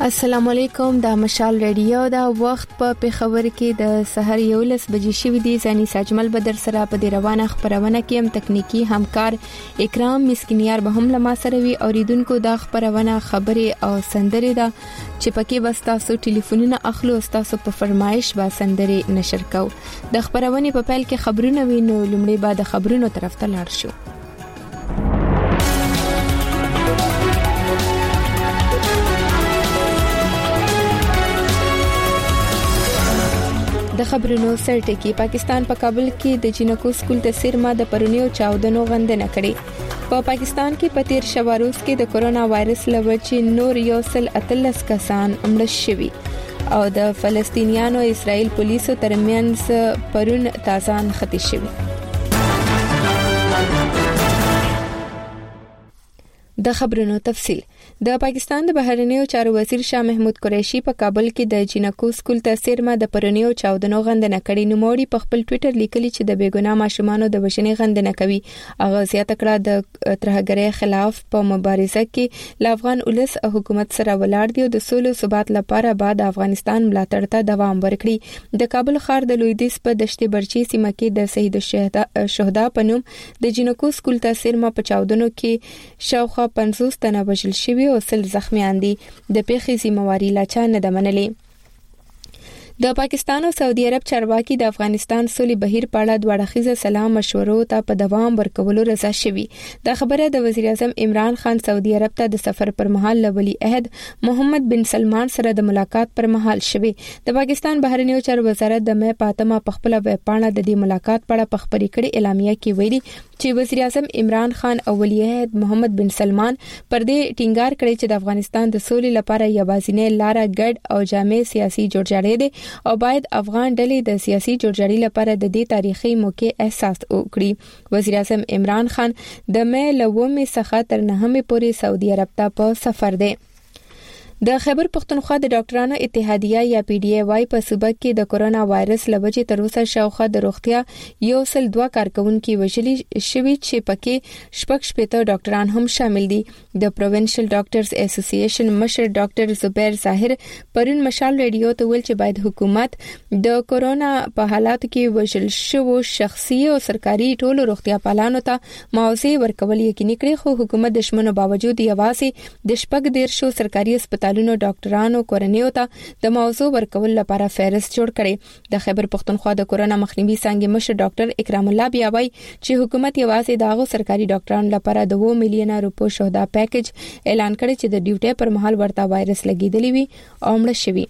السلام علیکم. د مشال رادیو دا وخت په پیښور کې د سحر 11 بجې شوې دي. ځاني ساجمل بدر سره په دې روانه خبرونه کې هم تکنیکی همکار اکرام مسکینیار به هم لما سره وي. اوریدونکو دا خبرونه خبري او سندري دا چې پکې بس تاسو ټلیفونونه اخلو او تاسو په فرمایش با سندري نشر کو. د خبرونه په پیل کې خبرونه وینو، لومړی بعد خبرونو طرف ته لاړ شو. د خبرونو سرټکی پاکستان په کابل کې د جنکو سکول د سیرما د پرونیو چاودنو غندنه کړې. په پاکستان کې په تیر شواروز کې د کورونا وایرس لوجې نور یو سل 13 کسان مړ شوي او د فلسطینیانو او اسرائیل پولیسو ترمنځ پرون تازه نښتې شوي. د خبرونو تفصیل. د پاکستان د بهرنیو چارو وزیر شاه محمود قریشي په کابل کې د جنکو سکول ته سیرما د پرونیو چاودنو غندنه کړې. نوموړي په خپل ټوئیټر لیکلي چې د بیګناه ماشومانو د وژنې غندنه کوي. هغه زیاته کړه د ترهګرۍ خلاف په مبارزه کې ل افغان ولس او حکومت سره ولاړ دی او د سولې او ثبات لپاره بعد افغانستان ملاتړ ته دوام ورکړي. د کابل ښار د لویدیځ په دشت برچی سیمه کې د شهید شهدا په نوم د جنکو سکول ته سیرما په چاودنو کې شاوخوا 50 تنه وژل شوي او 100 زخمیان دي. د پیښې ذمہواری لا چا نه ده منلې. د پاکستان او سعودي عرب چارواکي د افغانستان سولې بهیر په اړه دوه اړخیزه سلام مشورو ته په دوام ورکولو رضا شوي. دا خبره د وزیر اعظم عمران خان سعودي عرب ته د سفر پر مهال له ولی عہد محمد بن سلمان سره د ملاقات پر مهال شوي. د پاکستان بهرنیو چارو وزارت د مې پاتمه په خپل ویب پاڼه د دې ملاقات په اړه خبري کړې. اعلامیه کې ویلي چې وزیر اعظم عمران خان او ولی عہد محمد بن سلمان پر دې ټینګار کړی چې د افغانستان د سولې لپاره یوازینۍ لار ګډ او جامع سیاسي جوړجاړی دی او باید افغان ډلې د سیاسي جوړجاړي لپاره د دې تاریخي موقع احساس وکړي. وزیر اعظم عمران خان د مې له 9 څخه تر 9 پورې سعودي عرب ته په سفر دی. د خیبر پختونخوا د ډاکټرانو اتحادیه یا پی ډی ای وای په صوبه کې د کورونا وایرس لوجې تر اوسه شاوخوا د روغتیا 102 کارکونکو وژلي شوي چې پکې 6 ډاکټران هم شامل دي. د پروینشل ډاکټرز اسوسییشن مشر ډاکټر زبیر ظاهر پرون مشال رادیو ته ویل چې باید حکومت د کورونا په حالاتو کې وژل شوو شخصي او سرکاري ټولو روغتیا پالانو ته معاوضه ورکول یقیني کړي. خو حکومت د شمنو باوجود یوازې د 14 سرکاري هسپتالونو ډاکټرانو کورنیو ته د معاوضه ورکول لپاره فهرست جوړ کړي. د خیبر پختونخوا د کورونا مخنیوي څنګه مشر ډاکټر اکرام الله بیا وایي چې حکومت یوازې دغه سرکاري ډاکټرانو لپاره 2 میلیون روپو شهدا پیکج اعلان کړی چې د ډیوټي پر مهال ورته وایرس لګیدلی وي او مړ شوی.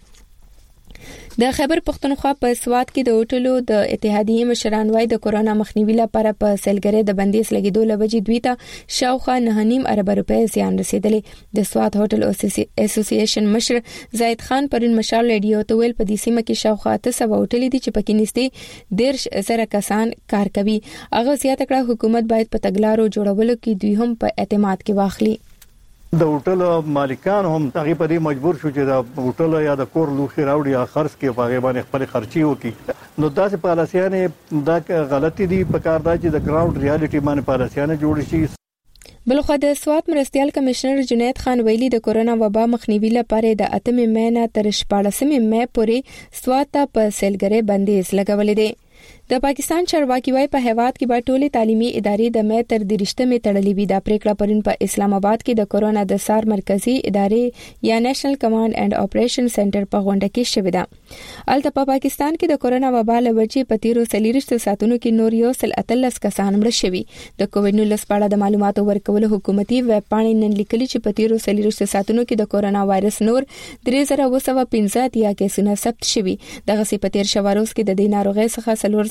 د خیبر پختونخوا په سواد کې د هوټلو د اتحادیې مشران وای د کورونا مخنیوي لپاره په سیلګری د بندیز لګیدو لوجې دوی ته شاوخوا 9.5 ارب روپۍ زیان رسیدلې. د سواد هوټل اسوسییشن مشر زید خان پرون مشال رادیو ته ویل په دې سیمه کې شاوخوا 800 هوټل دي چې پکې نږدې 10,000 کسان کار کوي. هغه زیاته کړه حکومت باید په تګلارو جوړولو کې دوی هم په اعتماد کې واخلي. د هوټل مالکان هم هغه په دې مجبور شو چې د هوټل یا د کور لوخي راوړي یا خرڅ کې په غیبانه خپل خرچي وکړي. نو داسې پالیسیانه دا غلطي دي. په کار دا چې د ګراوند ریالټي باندې پالیسیانه جوړ شي. بلخو د سواد مرستيال کمشنر جنید خان ویلي د کورونا وبا مخنیوي لپاره د 8 مې نه تر 14 مې پورې سواد ته په سیلګری بندیز لګولې دي. د پاکستان چارواکي وای په هیواد کې به ټولې تعلیمي ادارې د مې تر 30 مې تړلې وي. دا پریکړه پرون په اسلام آباد کې د کورونا د سار مرکزی ادارې یا نېشنل کمانډ اینڈ اپریشن سنټر په غونډه کې شوې ده. البته په پاکستان کې د کورونا وبا لوجې په تیرو 30 ساعتونو کې نور یو سل 13 کسان مړ شوي. د کووډ 19 په اړه د معلوماتو ورکولو حکومتي ویب پاڼې نن لیکلي چې په تیرو 30 ساعتونو کې د کورونا وایرس نور 3915 یا کیسونه ثبت شوي. دغه سی په تیر شواروز کې د دې ناروغۍ څخه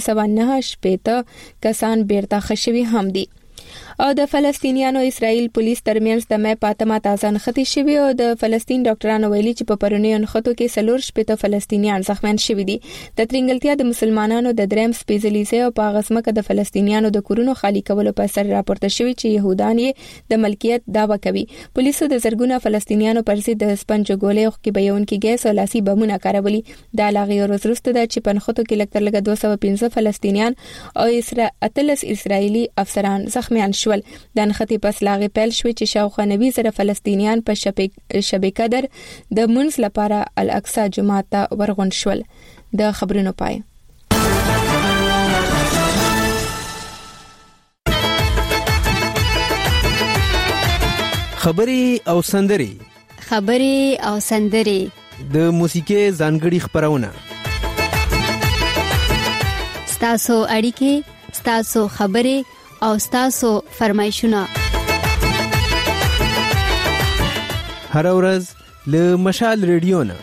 1509 کسان بیرته خښوي هم دي. او د فلسطینیانو اسرائیل پولیس ترمنځ د مې پاتمه تازه نښتې شوي او د فلسطین ډاکټرانو ویلي چې په پرونیو نښتو کې 4 فلسطینیان زخمیان شوي دي. د ترنګلتیا د مسلمانانو د دریم سپیشلیزي او په غسمکه د فلسطینیانو د کورونو خالی کولو په سر راپورته شوی چې يهودان یې د ملکیت دعوه کوي. پولیسو د زرګونه فلسطینیانو پر ضد د سپنج ګولې او کیبيون کې ګیس او لاسي بمونه کارولي. د لاغي ورسته د چې په نښتو کې لکه 215 فلسطینیان او 13 اسرایلی افسران زخمیان شو. شول. د نښتې پس لاغې پیل شوې چې شاوخوا 90 زره فلسطینیان په شب قدر د منځ لپاره الاقصی جومات ته ورغون شول. د خبرونو پای. خبري او سندري د موسیقي ځانګړي خبرونه ستاسو اړیکې، ستاسو خبرې او ستاسو فرمایشونه هر ورځ له مشال ریډیو نه.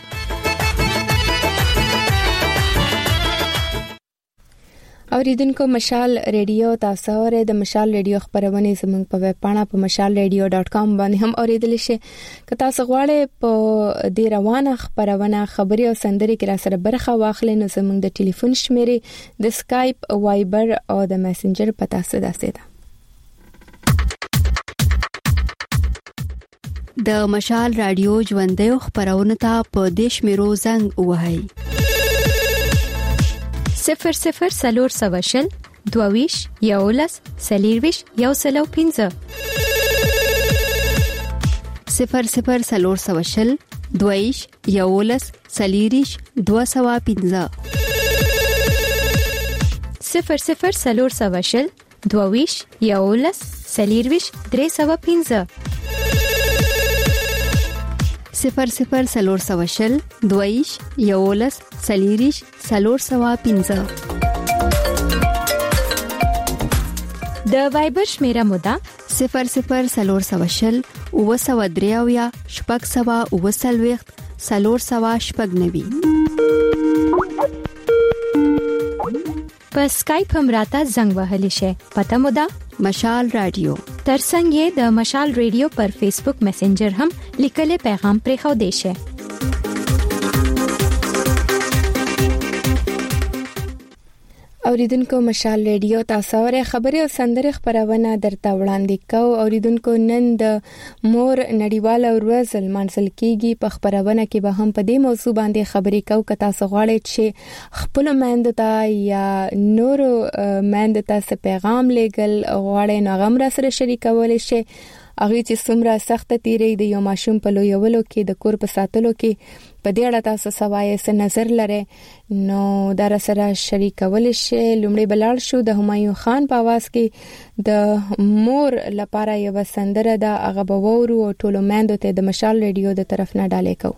اوریدونکو مشال ریډیو تاسو اورئ. د مشال ریډیو خبرونه زموږ په ویب پاڼه په mashalradio.com باندې هم اوریدل شي. که تاسو غواړئ په دې روانه خبرونه خبري او سندري کې را سره برخه واخلئ نو زموږ د ټلیفون شمیرې د سکایپ، وایبر او د میسنجر پتا څه ده. د مشال رادیو ژوندۍ خبرونه ته په دیش میرو زنګ وهاي 00 22 11 سلیرویش یو سلو 15 00 22 11 سلیریش 215 00 22 11 سلیرویش 315 00 22 11 سلیریش 315 د وایبر شمیره مودا 00 اوسودریاویا شپږ سوا اوسلويخت 390 په سکایپ هم راته زنګ وهلی شي. پته مودا مشال رادیو. ترڅنګ د مشال ریډیو پر فیسبوک میسنجر هم لیکلي پیغام پرې خو دی شي. اوریدونکو مشال ریډیو تاسو اورئ. خبري او سندري خبرونه درته وړاندې کوو. اوریدونکو نن د مور نړیواله ورځ لمانځل کیږي. په خبرونه کې به هم په دې موضوع باندې خبرې کوو. که تاسو غواړئ چې خپل میندو ته یا نورو میندو ته څه پیغام لېږل غواړئ نو هغه هم سره شریکولی شئ. هغه چې څومره سخت تیری د یو ماشوم په لویولو کې د کور په ساتلو کې په دې اړه تاسو سوای څه نظر لرئ نو در سره شریکول شي. لومړی بلال شو د همایون خان په आवाज کې د مور لپاره یو سندره ده. هغه به وورو او ټولو میندو ته د مشال ریډیو د طرف نه ډالې کو.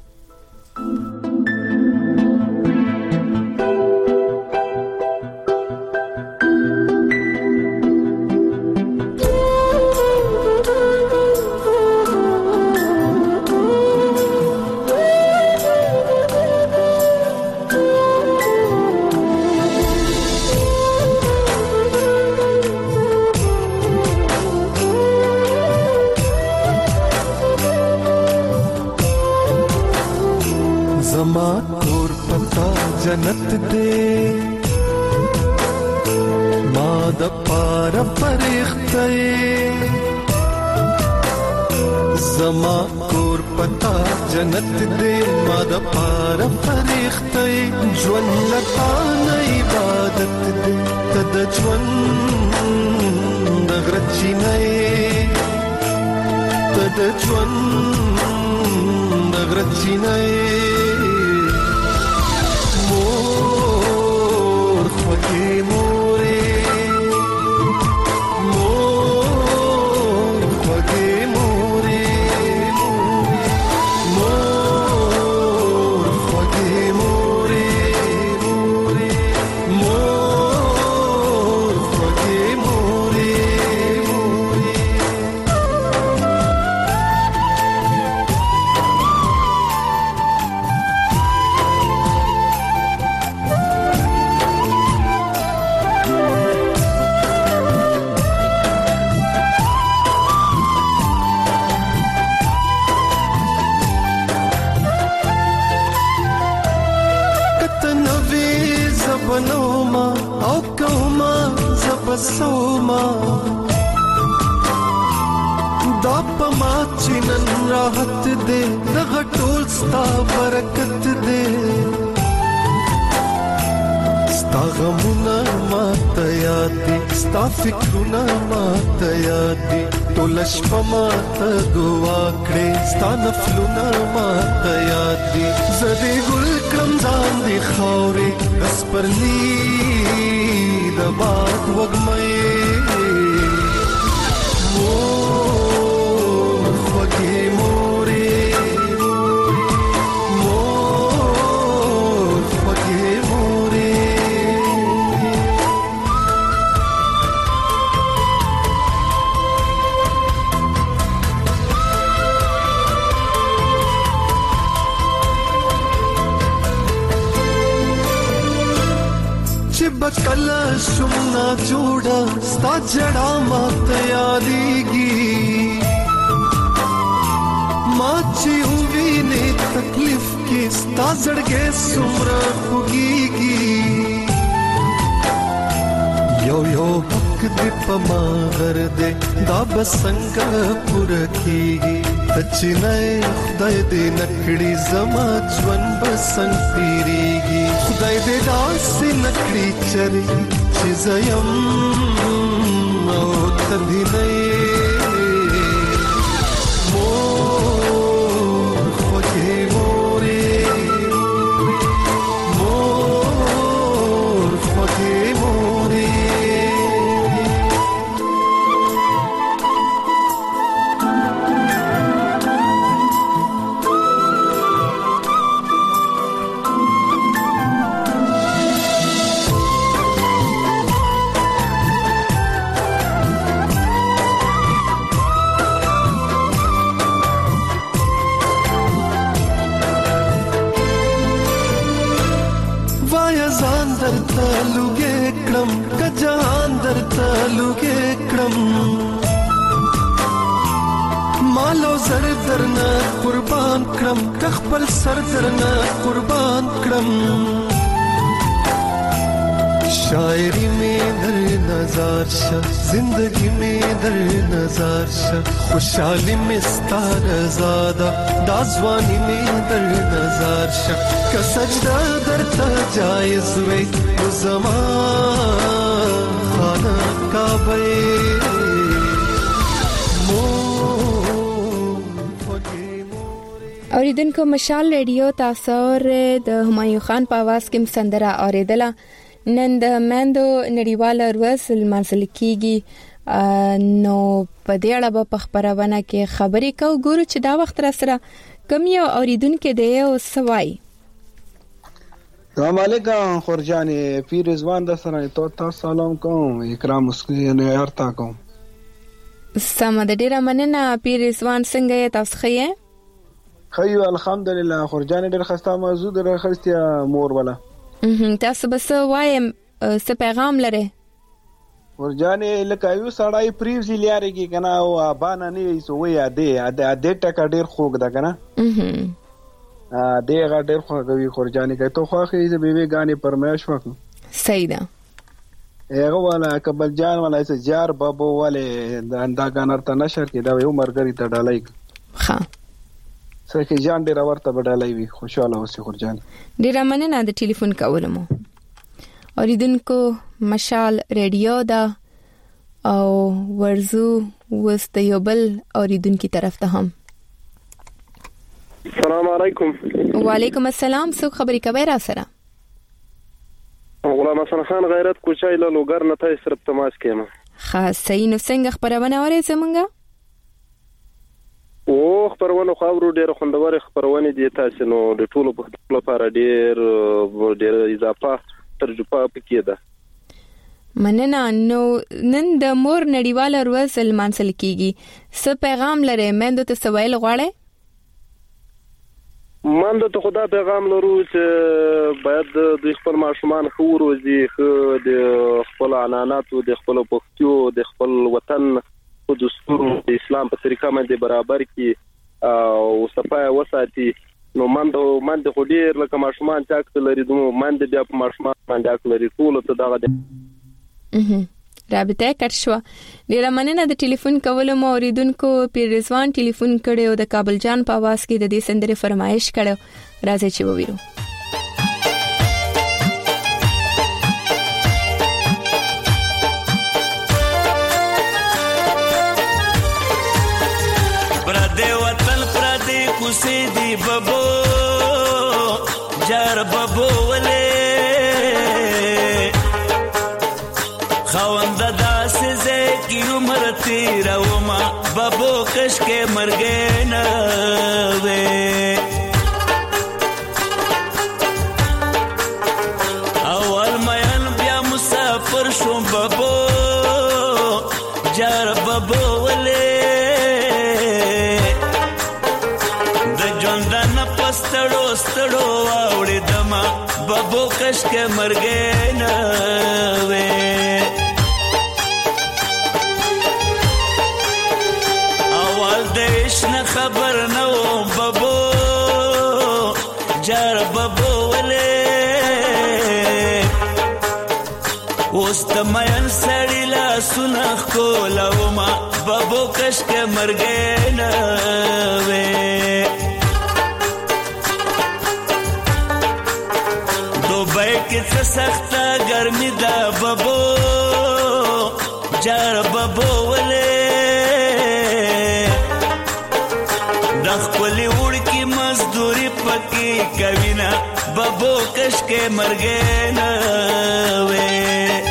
زما کور پتا جنت دے ما د پار پرخته زما کور پتا جنت دے ما د پار پرخته ژوند لتا نه عبادت دے تد ژوند د غرچی نه تد ژوند د غرچی نه سوما دا پما چنن راحت دے دغه ټول ستا برکت دے ستا غمونه ماته یاد دي ستا فکرونه ماته یاد دي ټول شپه ماته دعا کړې ستا نفلونه ماته یاد دي زه دې ګل کړم ځان دې خاورې اسپرلی د باد وږمې مور خوږې مورې مور خوږې مورې بکلا شمنا جوڑا ستا جڑا مات یادیگی ماچی ہوئی نے تکلیف کی ستا زڑگے سمرا خوگیگی یو یو حق دی پما غردے دا بسنگ پورکیگی تچی نئے خدای دے نکڑی زما جون بسنگ پیریگی خدای دے داسی نکڑی چری چیزیم او تبھی نئے مور خوگے مورے مور خوگے مورے लुगे क्रम कजान दरता लुगे क्रम मालो सर दरना कुर्बान क्रम कखपल सर दरना कुर्बान क्रम शायरी में दर नजार शा जिंदगी में दर नजार शा खुशहाली में स्तार ज़ादा दाज़वानी में दर नजार शा का सजदा दरता जायज़ वे ज़मान खाना काबे اوریدونکو مشال ریډیو تاسو د همایون خان په आवाज کې سندره اوریدله نن د مندو نړیواله ورځ لمانځل کیږي نو په دې اړه په خبرونه کې خبرې کو ګورو چې دا وخت را سره کم یو اوریدونکو دی او سوای السلام علیکم خورجانی پیر رضوان د سره تاسو سلام کوم اکرام مسکی نه ارتا کوم سم د ډیره مننه پیر رضوان څنګه یې تاسو خې خیو الحمدلله خورجانی ډیر خسته موضوع در خستیا مور ولا تاسو بس وایم څه پیغام لري خورجانی لکه یو سړی پریوزی لیاريږي کنه او باندې نه سو وی اده ټکا ډیر خوګ ده کنه دغه ډیر خوږوي خورجانی کوي ته خوخه یې بیبي غاني پرمیش وکړه صحیح ده هغه والا کبل جان والا چې جار بابو والے د اندا غانرته نشر کې دا یو مرګري ته ډالای ها سکه جان ډیر ورته بدلای وي خوشاله اوسې خورجان ډیر مننه د ټلیفون کولمو اوریدونکو مشال ریډیو دا او ورزو وست یوبل اوریدونکو طرف ته هم السلام علیکم وعلیکم السلام څو خبرې کوي را سره غلام حسن خان غیرت کوچای له لوګر نه ته صرف تماس کېم خاص صحیح نو څنګه خبرونه اورې زمونږه او خبرونه خبرو ډېر خوندور خبرونه دي تاسو نو د ټولو په لپاره ډېر اضافه ترجمه پکې ده مننه نو نن د مور نړیواله ورځ لمانځل کیږي څه پیغام لري مند ته سوال غواړي من د خدا پیغام لرو چې باید د خپل ماشومان خو روزي خو د خپل عنانات او د خپل پښتو د خپل وطن او دستور د اسلام په طریقه باندې برابر کی او صفای وساتي نو من د خډیر لکه ماشومان چاک لري دوه من د بیا په ماشومان باندې اکل لري ټول ته دغه رابطه کټ شو ډیر مننه د ټلیفون کولو مو اوریدونکو پیر رضوان ټلیفون کړي او د کابل جان په आवाज کې د دې سندره فرمایش کړو راځي چې وویرو جار ببولې خوند داسې زکی عمر تیرا وما بابو کش کې مرګې نه وې اول مېن بیا مسافر شوم بابو جار بابو ولې د ژوندان پستړو ستړو واوړې دما بابو کش کې مرګې نه وې دشنا خبر نو بابو جار بابو ولې اوست مېن سړی لا سنخ کولاو ما بابو کش کې مرګې نه وې دوبۍ کې څه سخته ګرمي ده بابو جار بابو ولې خپل وړکی مزدوري پکې کوینا بابو کش کې مرګې نه وې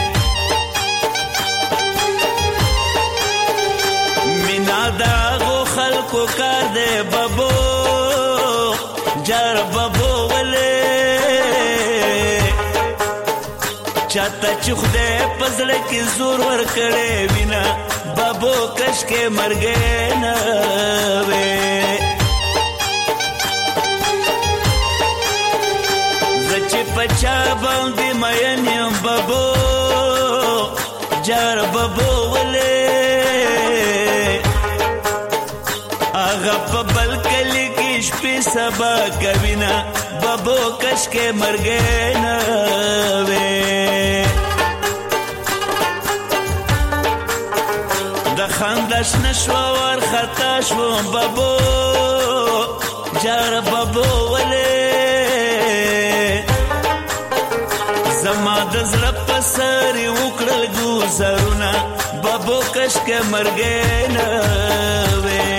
مینا دا غو خلکو کار دې بابو جار بابو ولې چاته چې خدای پزړه کې زور ور کړې وینا بابو کش کې مرګې نه وې پچا باندې مېن یم بابو جار بابو ولې هغه په بل کلی کې شپې سبا کوینا بابو کش کې مرګې نه وې د خندش نشو ور خطا شو بابو جار بابو ولې زما د زړه په سر وکړل ګوزارونه بابو کش کې مرګې نه وې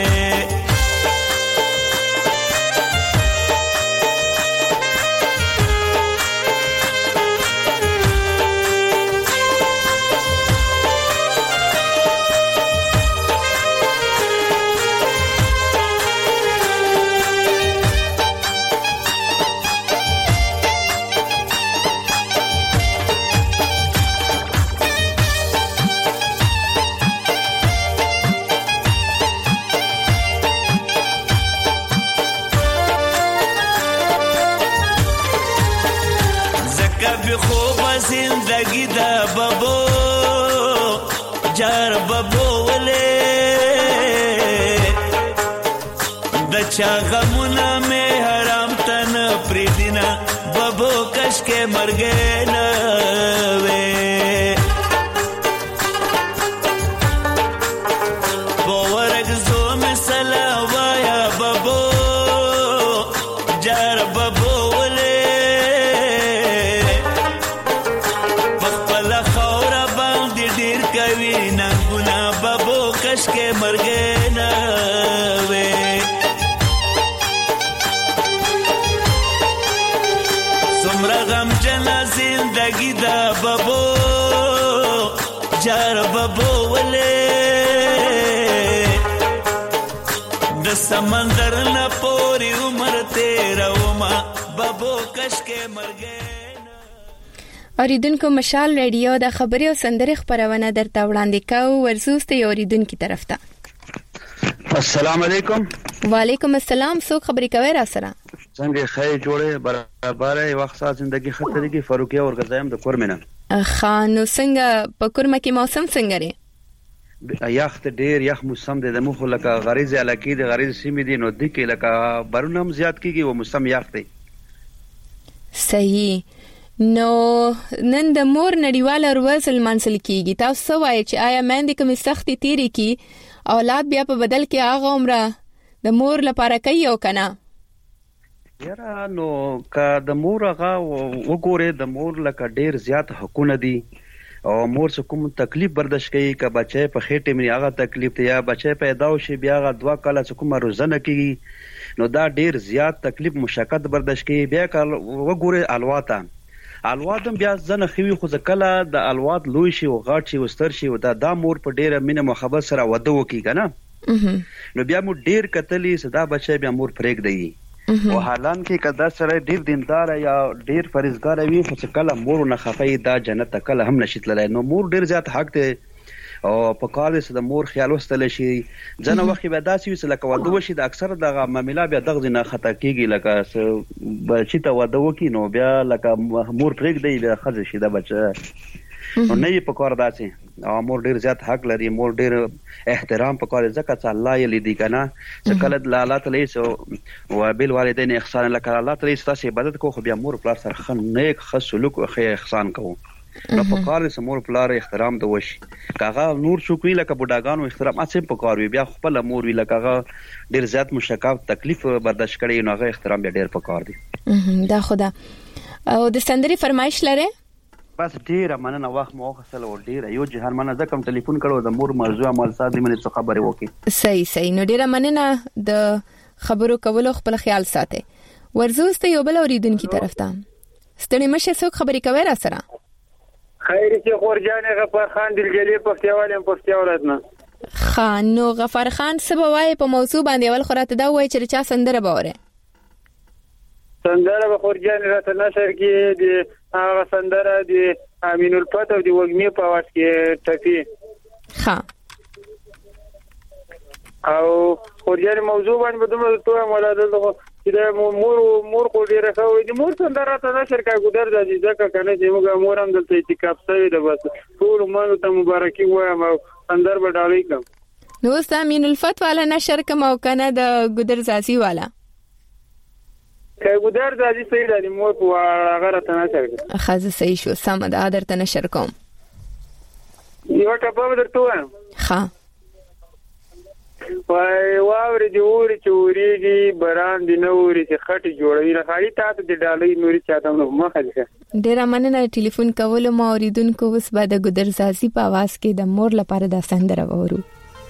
زندگی دا بابو جار بابو ولې د چا غمونه مې حرام تن پریدینا بابو کش کې مرګې نه وې باورګ زو مې سلا وایا بابو جار بابو کش کې مرګې نه وې څومره غم جنا زندگی دا بابو جار بابو ولې د سمندر نه پورې عمر تیرا وما بابو کش کې مرګې اوریدونکو مشال ریډیو د خبري او سندري خبرونه درته وړاندې کوي ورزوسته اوریدونکو طرف ته السلام علیکم وعلیکم السلام څوک خبري کوي را سره څنګه خیر جوړه برابر وخت سات زندگی خطرې کې فاروقي اور غزایم د کورمنه خانو څنګه په کورمه کې موسم څنګه لري یخ ډیر یخ موسم د مخ لکه غریزه علاقې د غریزه سیمې دي نو د کې لکه برونم زیات کیږي او موسم یخ دی صحیح نو نن د مور نړیواله ورځ لمانځل کیږي تاسو وایي چې آیا مېندې کومې سختي تیری کی اولاد بیا په بدل کې هغه عمره د مور لپاره کوي او کنه یاره نو که د مور هغه وګوره د مور لکه ډیر زیات حقونه دي او مور څه کوم تکلیف برداشت کوي که بچي په خېټه مې هغه تکلیف ته یا بچي پیدا وشي بیا هغه 2 کاله څه کوم روزنه کوي نو دا ډیر زیات تکلیف مشقت برداشت کوي. بیا کال وګوره الوادم بیا ځنه خوي خو ځکله د الواد لوی شي او غاټ شي وستر شي او دا مور په ډیره مینه محبت سره وده وکي کنه نو بیا مو ډیر کتلی صدا بچي بیا مور پرېګ دی او حالان کې کدا سره ډیر دیندار یا ډیر فرزګار وي خو ځکله مور نه خفای دا جنت کله هم نشیتلای نو مور ډیر زیات حق ته او په کال سره د مور خیال وستل شي ځنه وخت به داسې وي لکه واده وشي د اکثر د معاملې بیا دغه نه خطا کیږي لکه بچی ته واده وکي نو بیا لکه مور پرېګ دی بیا خځه شي د بچ نو نه یې په کار داسې او مور ډیر زیات حق لري مور ډیر احترام په کار ځکه چې الله یې لیدي کنه چې کله د الله تعالی سو او بل والدین احسان لکه الله تعالی ستاسو عبادت کو خو بیا مور پلار سره خن نیک ښه سلوک او ښه احسان کوو نو په کار سره مور پلار احترام د وشي کاغه نور شکوي لکه بډاګانو احترام اڅم په کار وي بیا خپل مور وی لکه ډیر زیات مشکل تکلیف برداشت کړي نو هغه احترام ډیر په کار دی. دا خدا او د سندري فرمایش لره بس ډیر مننه وخت مو خسل او ډیر یو جهان مننه زکم ټلیفون کړو د مور موضوع مال ساده منې څه خبره وکي. صحیح نو ډیر مننه د خبرو کولو خپل خیال ساتي. ورزوسته یو بل اوریدونکو طرف ته ستړي مشه څوک خبرې کوي را سره خیر چې خورجان غفار خان دلجلی پښتیوالم پښتیولاتنه خان نو غفار خان سبوای په موضوع باندې ول خراته دا وای چې چا سندره باوره سندره به خورجان راته نشر کې د هغه سندره د امین الفتح او د وګمی په واس کې ټپی ها او خورجان موضوع باندې بدومره ته مولاده چې مور کو ډیره خو د مور سندره ته نشر کا ګدر د ځکه کنه چې موږ مور هم دلته اعتکاف شوی ده بس ټول مونږ ته مبارکي وایم او سندر به ډالۍ کوم نو امین الفتح والا نشر کوم او کنه د ګدر زاسي والا ګدر زاسي صحیح دی مور په هغه ته نشر کوم خازه صحیح شو سم د ادر ته نشر کوم یو ټاپه درته وایم ها وای واوري دی اوري چوريږي بران دی نوري چې خټي جوړوي نه خالي تاسو د ډالۍ نوري چاته نو مخه ډیر مننه ټلیفون کول ما اوریدونکو وس بعد ګدر زاسي په आवाज کې د مور لپاره د سندره وورو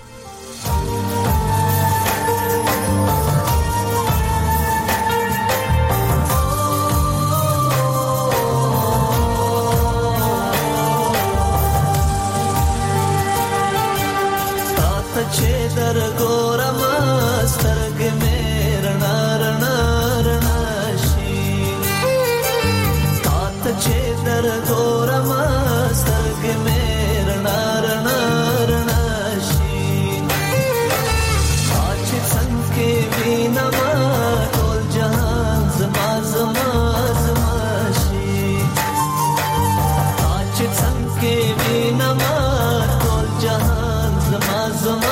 در ګورم سترګ مې رڼا رڼا رڼا شي تات چې در ګورم سترګ مې رڼا رڼا رڼا شي اچ څنګه وینم ټول جهان زما زما زما شي اچ څنګه وینم ټول جهان زما زما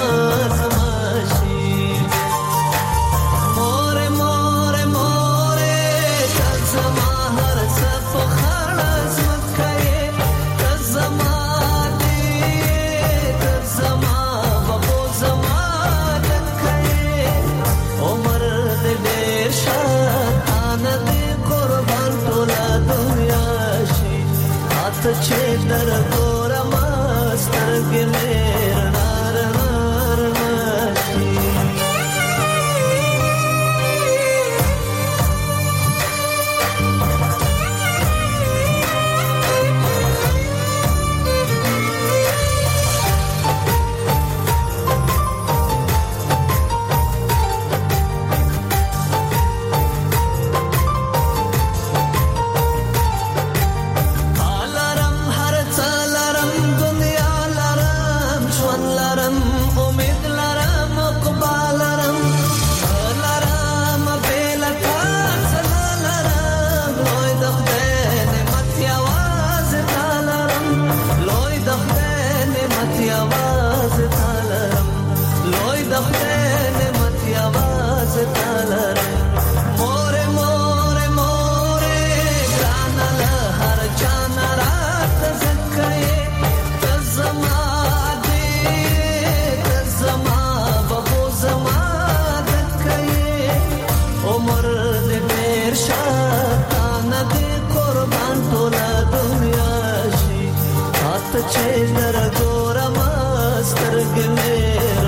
چې در ګورم سترګ مې رڼا رڼا رڼا شي لرم هر څه چې درګور ماستر ګمیر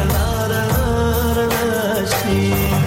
نارشي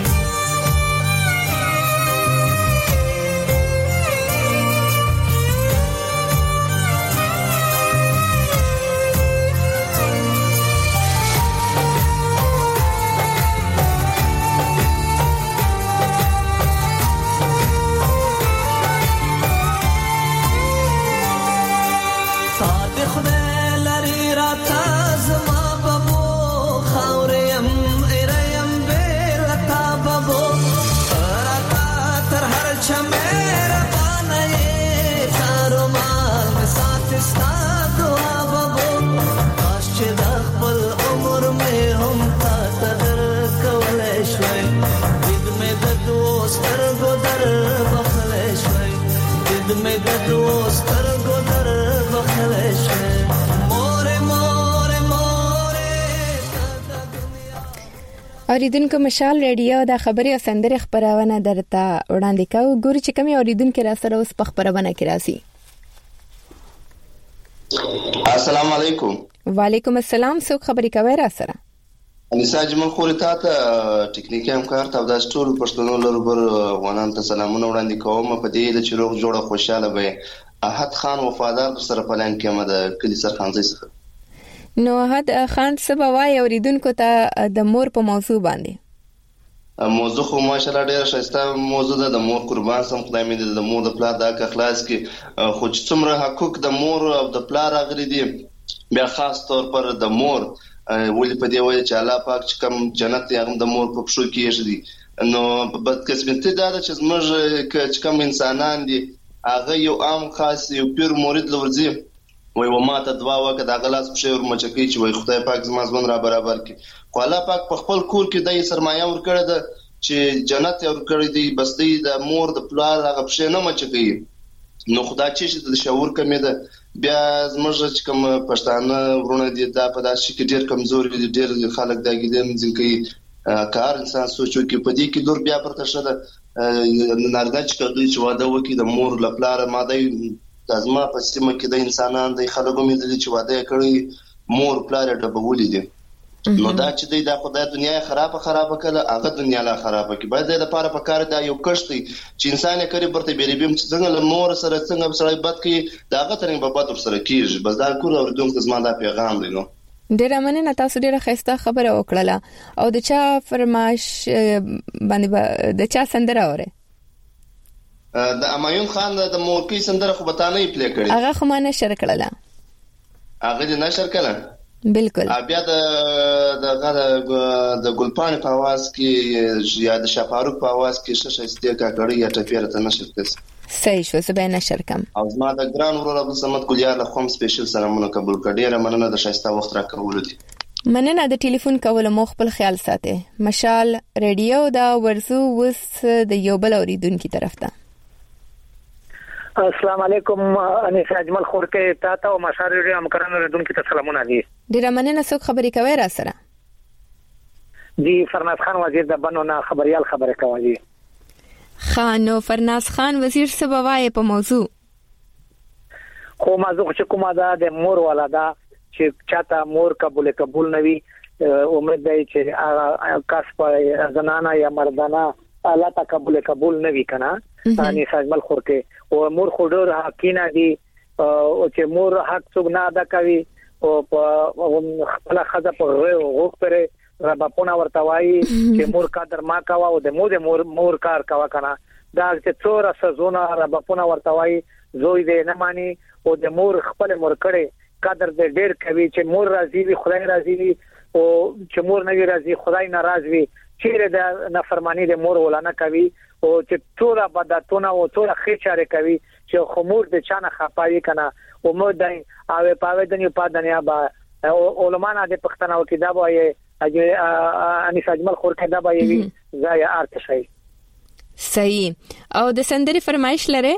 اوریدونکو مشال ریډیو د خبري او سندري خبرونه درته وړاندې کوي. ګوري چې کومي اوریدونکو را سره اوس په خبرونه کې راسي. السلام علیکم. وعلیکم السلام. څوک خبري کوي را سره؟ انسا جمل خورتا ته ټیکنیکي همکار ته د ټول پښتنو لربر افغانان ته سلامونه وړاندې کوم. په دې د چروغ جوړه خوشاله وي. احد خان وفادار سره پلان کې مده کلی سرخانځي څخه. نو احد خان سبا وای اوریدونکو ته د مور په موضوع باندې. موضوع خو ماشاءالله ډیره ښایسته موضوع ده. د مور قربان سم خدای مې د مور د پلار د اخلاص کې خو چې څومره حقوق د مور او د پلار راغلي دي بیا خاص طور پر د مور ولې په دې وایي چې الله پاک چې کوم جنت یې هم د مور په پښو کې ایږدي. نو بدقسمتي دا ده چې زموږ چې کوم انسانان دي هغه یو عام خاص یو پیر مرید لورځي وای و ماته دعا وکړه د غلاس په شی ورمچکی چې وای خدای پاک زما ځوان را برابر کړي. خو الله پاک په خپل کور کې د سرمایه ورکړه ده چې جنت یې ورکړي دی بس دی د مور د پلار هغه په شی نه مچکی. نو خدای چې د شعور کمی ده بیا زموږ چې کوم پښتانه ورونه دي دا په داسې کې ډېر کمزوري دي. ډېر خلک دا ګیدم ځکه کار انسان سوچو کې په دې کې دور بیا پرته شته ناردا چې کوي چې واده وکړي د مور لپاره ماده لازمه په سیمه کې د انسانان د خلکو مې د چې واده کړی مور پلار ډبولې دي. نو دا چې د خدای دنیا خرابه کړه هغه دنیا لا خرابه کی باید د لپاره په کار دا یو کشتي چې انسان یې کړي برته بیربیم چې څنګه مور سره څنګه سره بد کی داغه ترنګ په بد سره کیږي. بس دا کور اوردونکو زما دا پیغام دی. نو ډیره مننه تاسو ډیره خسته خبره وکړه. او د چا فرمایش باندې د چا سندره اوره؟ د امایون خان د مورکی سندره خو بتانه یې پلی کړی. هغه خو ما نشر کړله. هغه دې نشر کړه؟ بالکل. بیا د ګلپان په आवाज کې یا د شفاروق په आवाज کې ششه استیکا کړی یا ټفیره ته نشر کړ. صحیح شو زه به نشر کم. او زما د ګران ورور عبد الصمد ګلیار له کوم سپیشل سلامونه قبول کړي. ډیره مننه د شایسته وخت را کول دي. مننه د ټلیفون کول مو خپل خیال ساتي. مشال ریډیو دا ورزو وس د یو بل اوریدونکو طرف ته. السلام علیکم انیس اجمل خورکه تاسو او مشال ریډیو همکارانو اوریدونکو ته سلامونه دي. ډیره مننه څوک خبرې کوي را سره؟ دی فرناز خان وزیر د بنو نه خبريال خبره کوي. خانو فرناز خان وزیر سبوای په موضوع خو موضوع چې کومه ده د مور ولاده چې چاته مور قبول نوي امید دی چې کاس په زنانه یا مردانه الله تا قبول نوي کنه. اني ساجمل خورکه او مور خډور حقینا دي او چې مور حق څوک نه ادا کوي او خپل خزه په غوږ پره ربپونه ورتوي چې مور قدر ما کاوه او د مور کار کاوه کنه. دا چې څوره سزونه ربپونه ورتوي زوی دې نه مانی او د مور خپل مور کړي قدر دې ډېر کوي چې مور راضي وي خدای راضي وي او چې مور نه راضي خدای ناراض وي. چیرې د نافرمانی د مور ولانه کوي او چې ټول بدعتونه او ټول خېچاره کوي چې خمور د چانه خپاوي کنه او مو دای او پاوې د نیو پادنیا با علماء د پښتنو کې دا وایي انیس اجمل خورکه دا به وي ځای ارت شي. صحیح. او د سندري فرمایش لره؟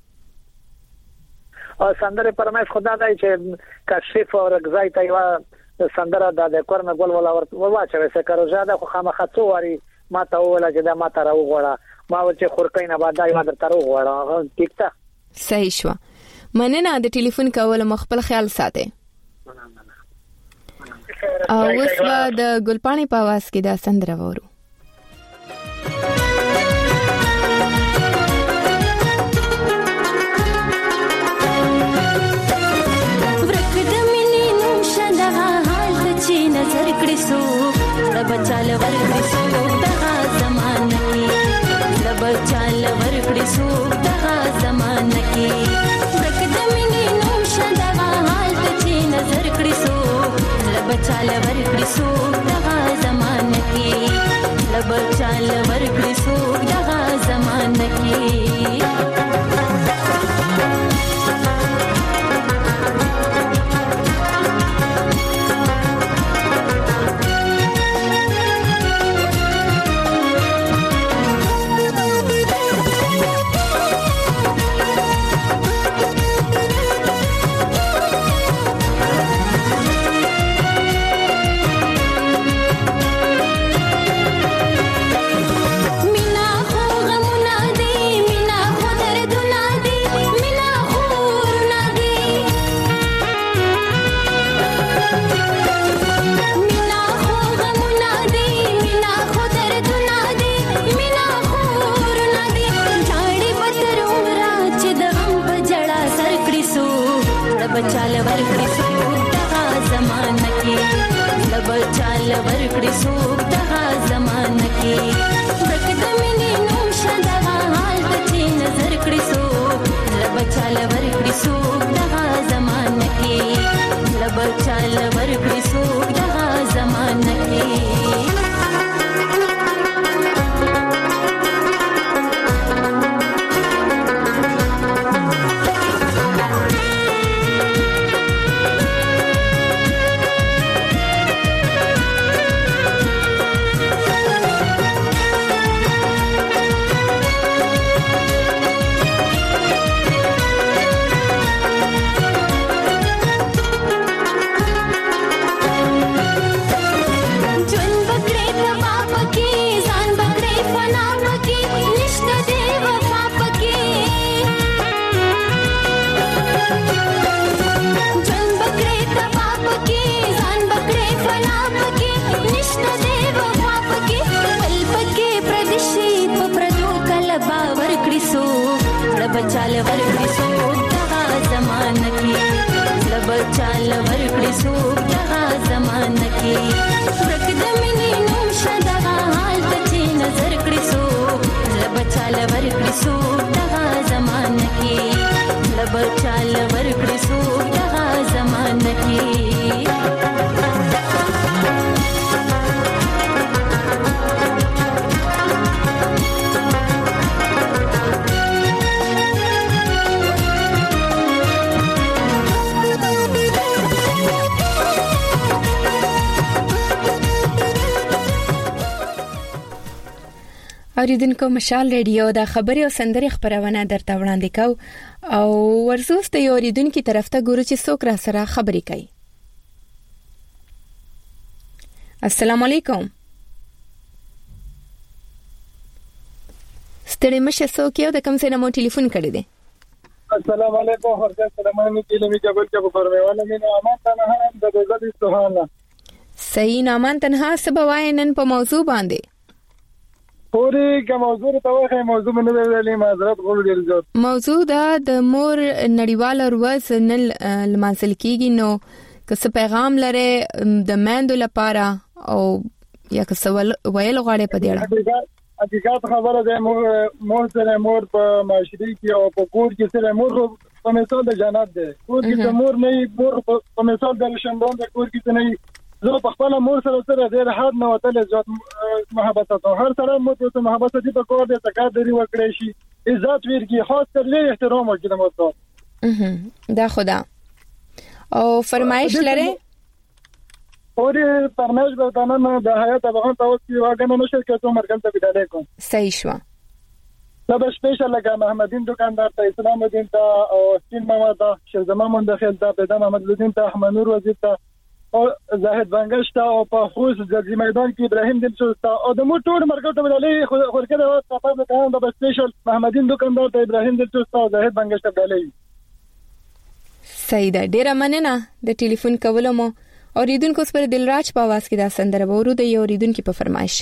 او سندري فرمایش خدا دای چې کشف او رغزای ته یو سندره د کورن ګل ولا ورواچوي سکه زیاده خو خامخا څواري ما ته ولا چې دا ما ته راو غواړه ما ورته خورکې نه بعد دا در تر غواړه ټیک ده. صحیح شو. مننه د ټلیفون کول مخبل خیال ساته. اوس د ګلپاڼې په आवाज کې دا سندره وورو. नजर कड़ी सो रब चाल वर कड़ी सो दगा जमान की रब चाल वर कड़ी सो दगा जमान की रक दमिनी नोश दगा हाल तची नजर कड़ी सो रब चाल वर कड़ी सो दगा जमान की रब चाल वर कड़ी सो दगा जमान की. اوریدونکو مشال ریډیو د خبري او سندري خبرونه درته وړاندې کو او ورزوس ته اوریدونکو طرف ته ګورو چې څوک را سره خبري کوي. السلام علیکم. ستړي مشه څوک یو د کوم ځای نه مو ټلیفون کړی دی؟ السلام علیکم. هرڅه سلامونه کیلمې جبل کې په پرمهواله مینه امان تنها د دغه سبحان صحیح نامان تنها سبوای نن په موضوع باندې پوری کوم موضوع ته وایي موضوع نه ویلې معذرت غوړ ډیر موضوع دا د مور نړیوال ورځ نن لمانځل کیږي نو که پیغام لري د مېندو لپاره او یا که سوال ویل غواړي په دې اړه حقیقت خبره ده مور سره مور په معاشري کې او په کور کې سره مور په مثال د جنت ده کور کې مور نه مور په مثال د شندون د کور کې نه زه په خپل مور سره ډېر حد نه وتل زیات محبت او هر سره مو ته محبت دي په کور د تقدیر وکړي شي عزت ورکی خاص کر لري احترام وکړي مو دا خدا او فرمایش لري اوري فرمایش به تنه د حیات افغان توسي واګنه نو شرکتو مرکز ته بداله کوم صحیح شو دا به سپیشل لکه محمدین دکاندار ته اسلام الدین ته او سین محمد ته شیخ زمان مندخل ته پیدا محمد الدین ته احمد نور وزیر ته او زاهد بنگشت او په خوز د میدان کې ابراهیم دلچوستا او د مو ټول مرکز ته بداله خو کده واسطه په کارون د سپیشل محمدین دکاندار ته ابراهیم دلچوستا او زاهد بنگشت بداله سیده ډیره مننه د ټلیفون کولو مو. اوریدونکو سپر دلراج په आवाज کې دا سندره وورو د یو اوریدونکو په فرمایش.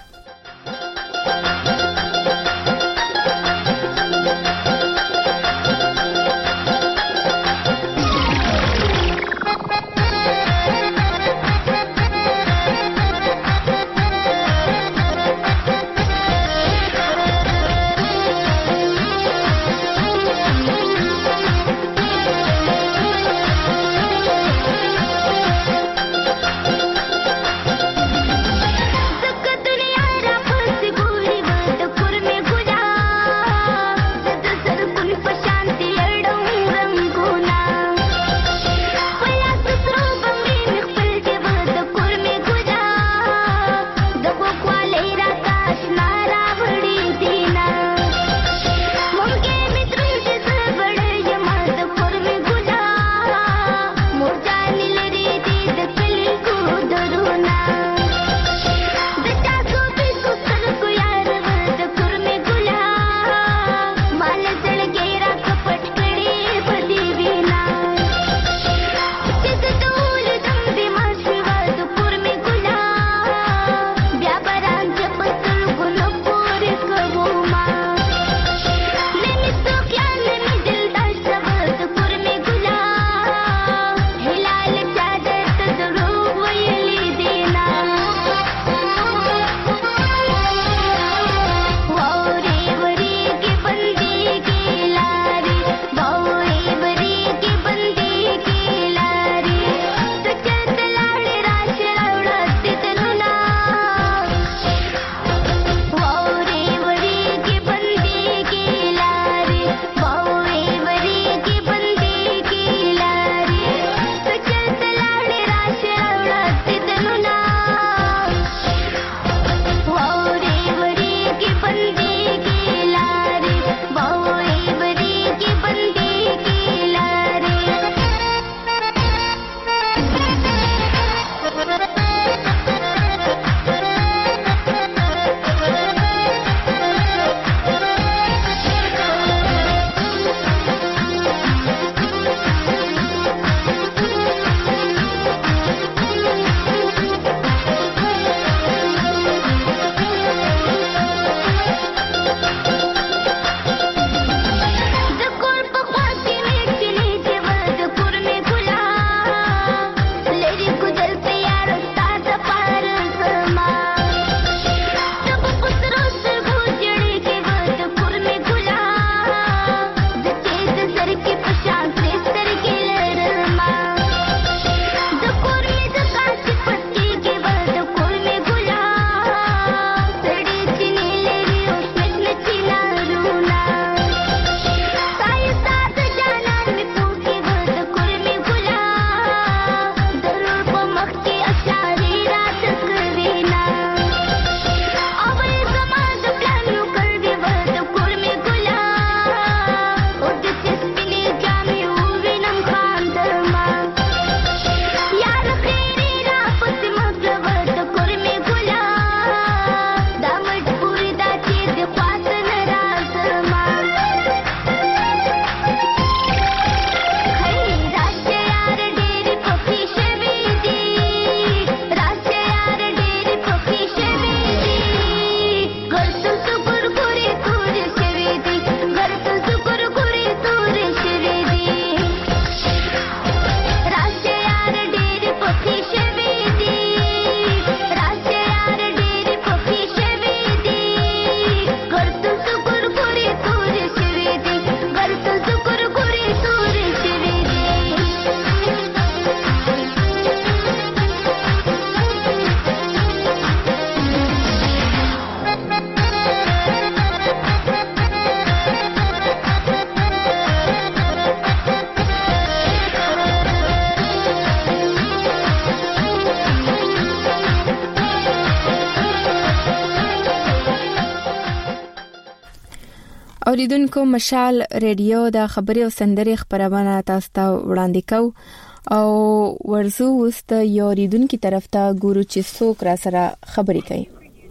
اوریدونکو مشال ریډیو د خبري او سندري خبرونه تاسو ته وړاندې کو او ورزو وست یو اوریدونکو طرف ته ګورو چې څوک را سره خبري کوي.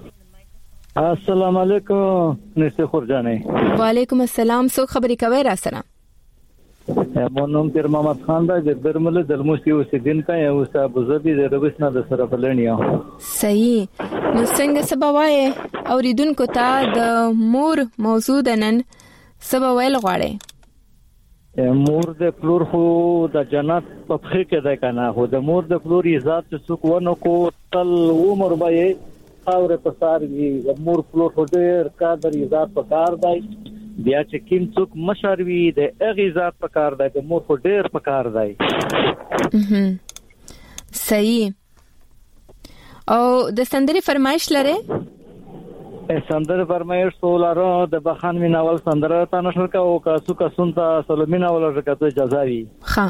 السلام علیکم نشه خورجانې. وعلیکم السلام. څوک خبري کوي را سره؟ مونږ پیر محمد خان د درمل دلموسی اوسیدونکو او صاحب زبی د روبسنا د سره بلنیو. صحیح. نو څنګه سباوای اوریدونکو ته د مور موضوع دنن سباویل غواړي؟ مور د پلور خو د جنت په خې کې ده کنه، خو د مور د پلور عزت څوک ونه کو تل عمر به اور په سار وی مور پلور خو ډېر قدر عزت په کار دی. بیا چې کیم څوک مشروي د اغه عزت په کار دی، د مور خو ډېر په کار دی. صحیح. او د سندري فرمایش لره؟ سندره فرمایش سولاره د بخان میناول سندره تا نشر کا او کا سو کا سنتا سلمینا ولا رکته اجازه وی. ها.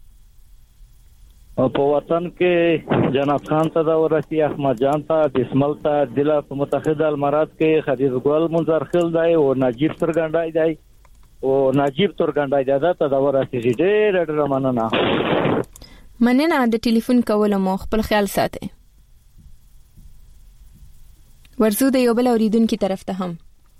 او په وطن کې جناب خان ته دا ورسی احمد جان ته بسمل ته دله په متحد المراد کې خدیجه ګل منظر خل دی او نجیب ترګنډای دی او نجیب ترګنډای دی دا ته دا ورسی ډېر مننه. مننه د ټلیفون کول مو خپل خیال ساتئ. ورزو د یو بل اوریدونکو طرف ته هم.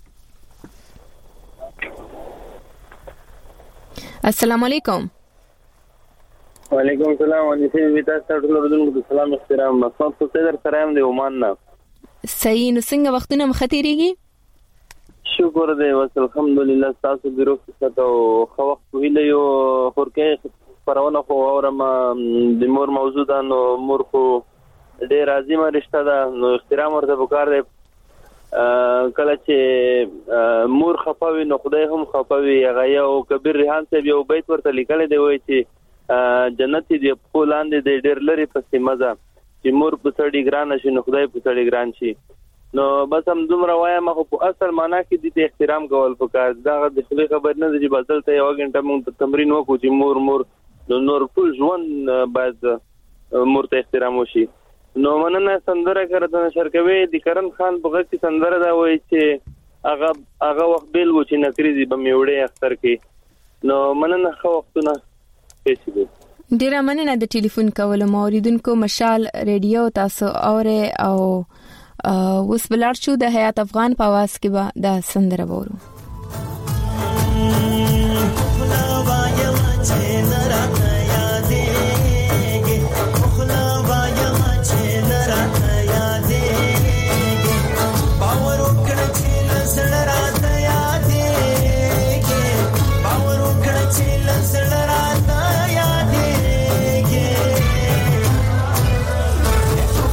السلام علیکم. وعلیکم السلام. انیسه ویتا ستاسو اوریدونکو ته سلام احترام. مسعود صدر سره هم دی عمان نه. صحیح. نو څنګه وختونه مختیریږي؟ شکر دی وس الحمدلله. تاسو بیرو څخه خو وخت ویلې یو خورکه پرونه خو اورم د مور موضوع ده. نو مور خو ډېر عظیمه رشتہ ده، نو احترام ورته وکړ دی. کله چې مور خپاوي نو خدای هم خپاوي. هغه یو کبیر ریحان صاحب یو بیت ورته لیکل دی وای چې جنت دی په لاندې د ډېر لري پسې مزه چې مور په سړی ګران شي نو خدای په سړی ګران شي. نو بس هم دومره وایم خو په اصل معنا کې د احترام کول پکار. دا د خپل خبر نه چې بدل ته یو غنټه موږ تمرین وکړو چې مور نور ټول ژوند باید مور ته احترام وشي. نو مننه. سندره کړه نشر کوي د کرم خان په غږ کې سندره دا وایي چې هغه وخت بیل و چې نکریزي به میوړې اختر کې. نو مننه. خو وختونه پیسې دي. ډیره مننه د ټلیفون کولو. موریدونکو مشال ریډیو تاسو اوره او اوس بلار شو د حیات افغان په आवाज کې به دا سندره وورو.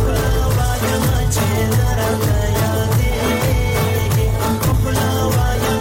Love,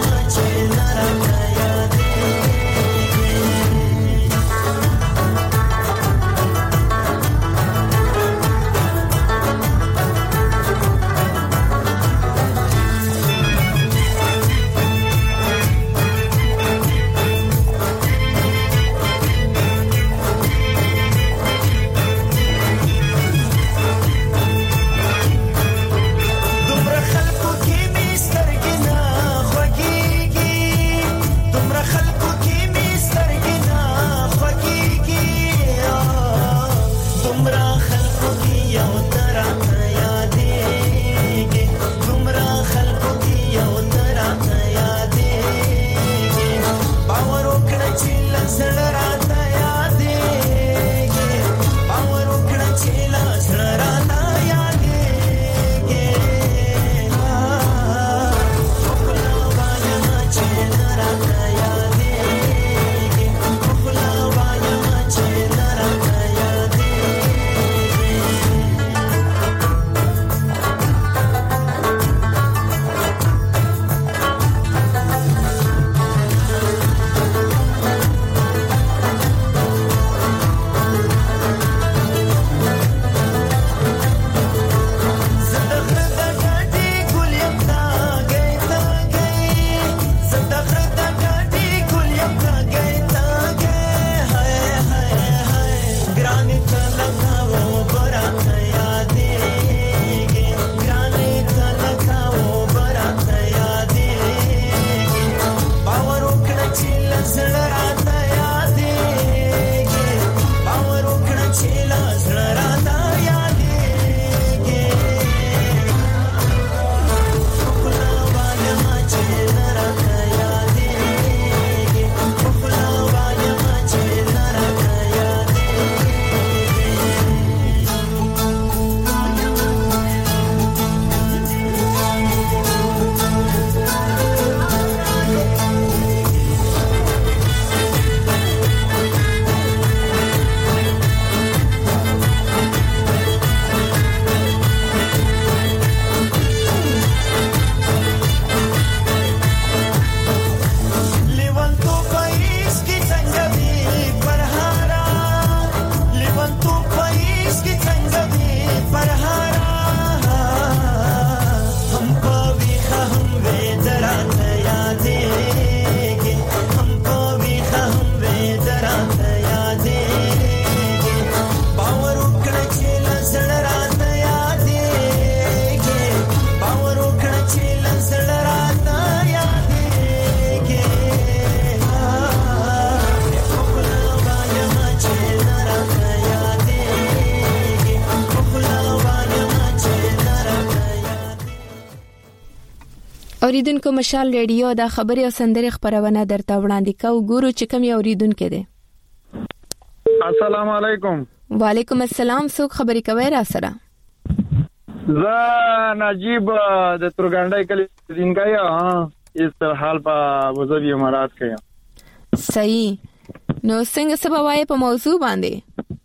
اوریدونکو مشال ریډیو دا خبري او سندري خبرونه درته وړاندې کوو. ګورو چې کوم اوریدونکو دی. السلام علیکم. وعلیکم السلام. څوک خبري کوي را سره؟ زه نجیب د تورګنډای کلی دینګای اس حال په وزوی امارات کې. صحیح. نو څنګه سبا وای په موضوع باندې؟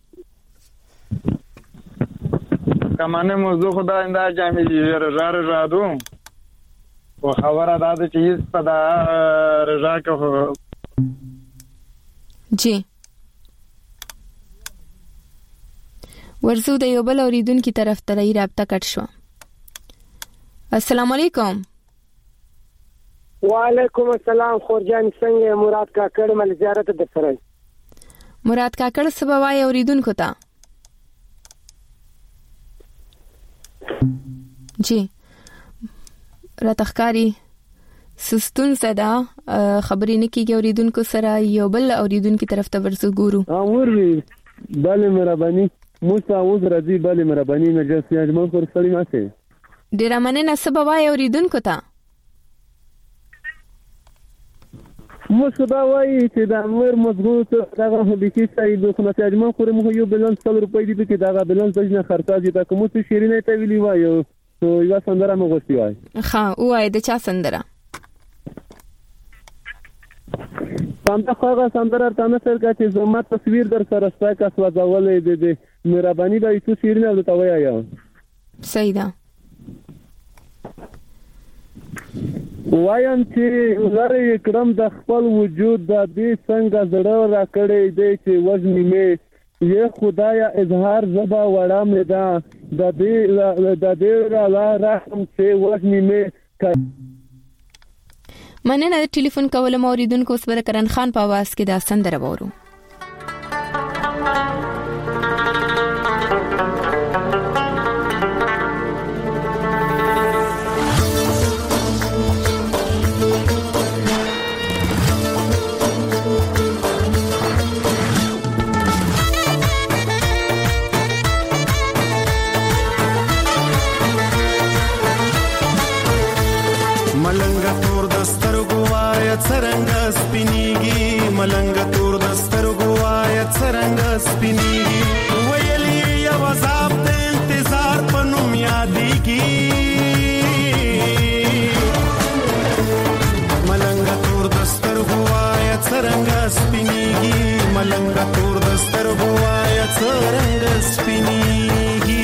کمانه موضوع خدا انده جامې دي رادو او خبره دا ده چې په دا رضا کې جی ورزو د یو بل اوریدونکو طرف ته رابطه کټ شو. السلام علیکم. وعلیکم السلام. خورجان څنګه؟ مراد کاکړ مل زیارت د سره. مراد کاکړ سبا وای اوریدونکو ته. جی راتخکاری سستون صدا خبرې نه کیږي اوریدونکو سره. یو بل اوریدونکو طرف ته ورزو ګورو. امر بله مهرباني موسی اوس راځي. بله مهرباني نجس اجمل پر سړی ماته ډیر مننه. سبا وای اوریدونکو ته مو سبا وای چې دا امر مضبوط دغه هبکی سړي د خپل اجمل خور مو یو بلنس 100 روپۍ دي چې دغه بلنس د خرڅاجي تا کوم څه شیرینه ته ویلی وایو. تو یو سندره مو غوښتي وای. ها وای د چا سندره؟ څنګه سندره تاسو سره چې زما تصویر در سره ستاسو سوځولې دي. مهرباني به تاسو شیرینه ولته وایو. صحیح ده. وایم چې لاره کړم د خپل وجود د دې څنګه زړه را کړې دی چې وزن می یہ خدایا اظهار زبا وڑا میں دا دے را رحم سے وزن میں. مننه د ټلیفون کول موریدونکو صبر کرن خان په आवाज کې دا سندره وورو. څرنګه سپینیږي ملنګ تور دستر غوايت څرنګه سپینیږي ویلې یو عذاب د انتظار په نوم یادېږي ملنګ تور دستر غوايت څرنګه سپینیږي ملنګ تور دستر غوايت څرنګه سپینیږي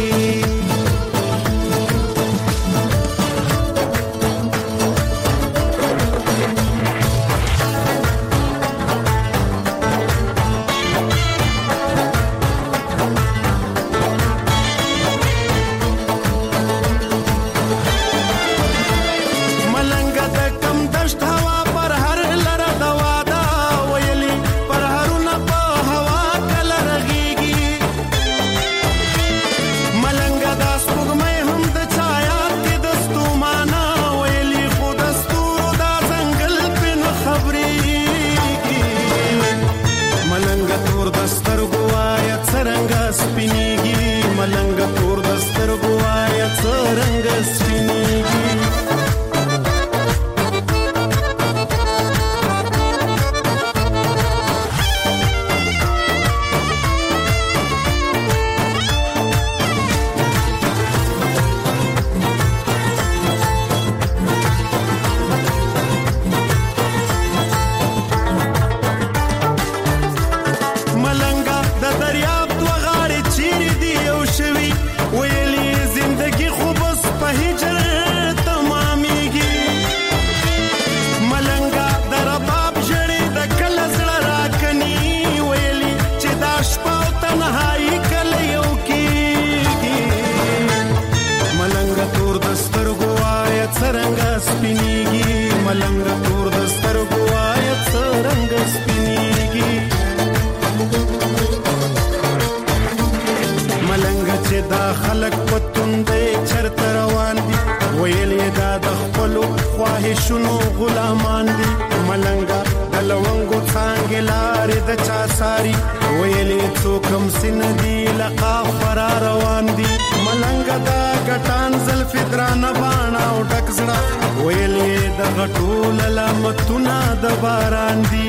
شنو غلامان دي ملنګا د لونګو څنګه لارې د چا ساری ویلې څوکم سن دي لقا فرار روان دي ملنګا دا ګټان زلف درانه باڼه او ډک زړه ویلې د غټول لامتونه د باران دي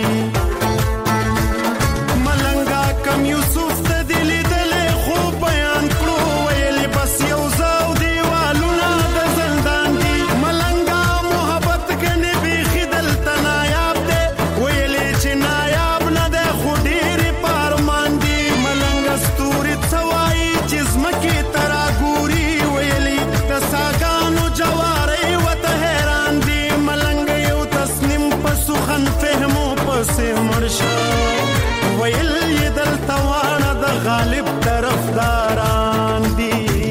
ملنګا کم یوسف ته دلی دلې خو بیان کړو ویلې بس یو زاو دیوالونه د زندان دي ملنګا محبت کني به خدل تنایاب دي ویلې چې نایاب نه ده خو ډېر پارمان دي ملنګا ستوري څوای چې زمکه ترا ګوري ویلې د ساګانو جواري وته حیران دي ملنګ یو تسنیم پسو خن فهمو پسې مرشا ویل یدل توانه د غالب طرفداران دي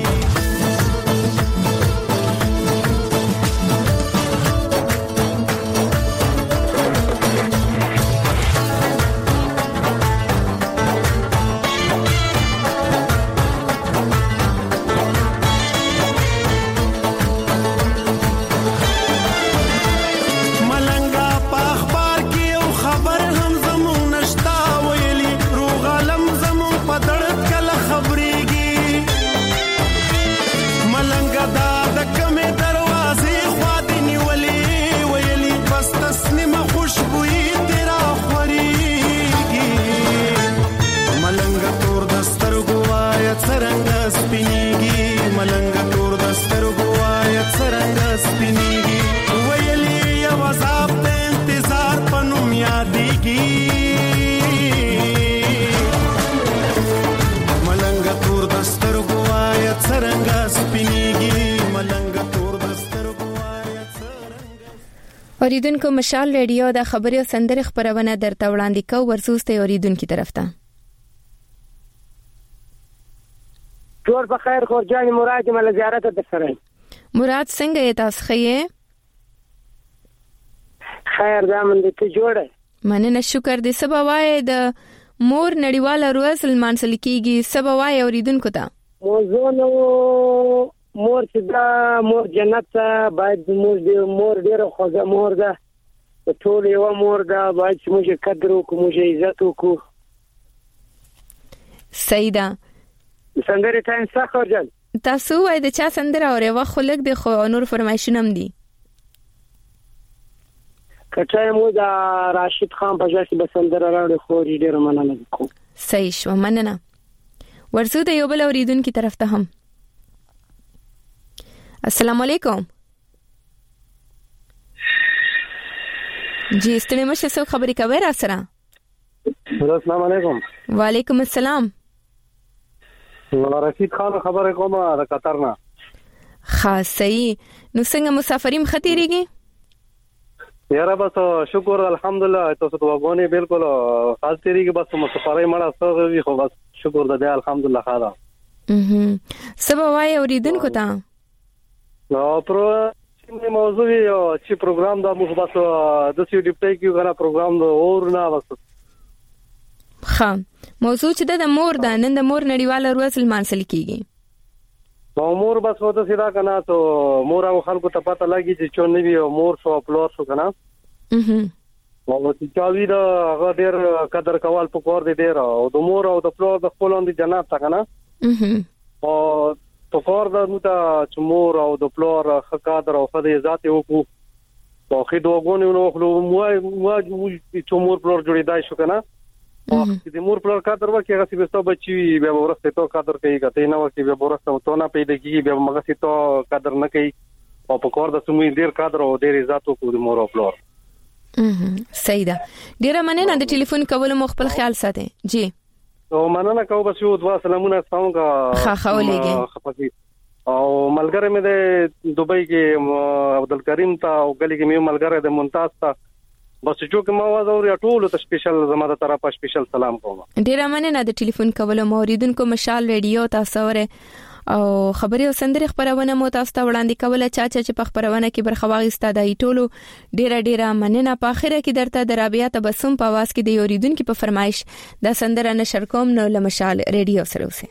اوریدونکو مشال ریډیو د خبري او سندري خبرونه درته وړاندې کو ورسوسته اوریدونکو طرف ته ټول په خیر خورجان مراد مل زیارت در سره مراد څنګه یې تاسو خې خیر دامن دې ته جوړه مننه شکر دې سبا وای د مور نړیواله ورځ لمانځل کیږي سبا وای اوریدونکو ته موضوع نو مور چې دا مور جنت باید مور ډېر خوږه مور ده ټول یو مور ده باید چې موږ قدر وکړو موږ عزت وکړو سیدا سندره تاسو څه خورجل تاسو وای د چا سندره اورې وا خلک د خو نور فرمایشونه هم دي کچا مو دا راشد خان په ځای به سندره راوړي خو ډېر مننه کوم صحیح شو مننه ورسو د یو بل اوریدونکو طرف ته هم السلام علیکم جی ستړي مشه څو خبرې کوي را سره السلام علیکم وعلیکم السلام رشید خان خبره کومه د قطر نه خاصی نو څنګه مسافریم خطرېږي یاره بس شکر الحمدلله تاسو ته وګونی بالکل خاص تیریږي بس مسافرای مړه سره خو بس شکر دې الحمدلله خاله سبا وای اوریدونکو ته نو پرو چې موضوع یو چې پروګرام دا موږ بس د سی ډیپټي کیو غنا پروګرام دا اور نه بس ها موضوع چې د مور د نن د مور نړیواله ورځ لمانځل کیږي نو مور بس وته سیدا کنه ته مور او خلکو ته پته لګي چې چون نوی مور شو اپلوډ شو کنه نو چې چاوی دا هغه ډیر قدر کول پکور دي ډیر او د مور او د پلور د خپلوند جنات تا کنه او پکور د نو ته چې مور او د پلور خقادر او خدای ذات یو کو او خدو غونې نو خلو مو چې مور پلور جوړیدای شو کنه او چې مور پلور قدر وکي هغه سیبستو بچي بیا ورسته تو قدر کوي کته نه وکي بیا ورسته تو نه پیدا کیږي بیا مګه سي تو قدر نه کوي او پکور د سمې ډیر قدر او ډیر عزت کو د مور او پلور سیدا ډیره مننه د ټلیفون کول مو خپل خیال ساتي جی او مننه کوم بس یو دوا سلامونه تاسو کا خولېږي او ملګری مې د دوبۍ کې عبدالکریم تا او غلي کې مې ملګری د ممتاز تا بس چې کوم आवाज اوري ټول ته سپیشل زماده طرفه سپیشل سلام کوم ډیره مننه د ټلیفون کول مو اوریدونکو مشال ریډیو تاسو وره او خبري او سندري خبرونه مو تاسو ته وړاندې کوله چا چې په خبرونه کې برخه واغسته د ټولو ډیره مننه په اخره کې درته د رابعه تبسم په आवाज کې د اوریدونکو په فرمایش د سندره نشر کوم نو لمشال ریډیو سره اوسه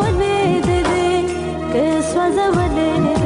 ولې دې کې سوځولې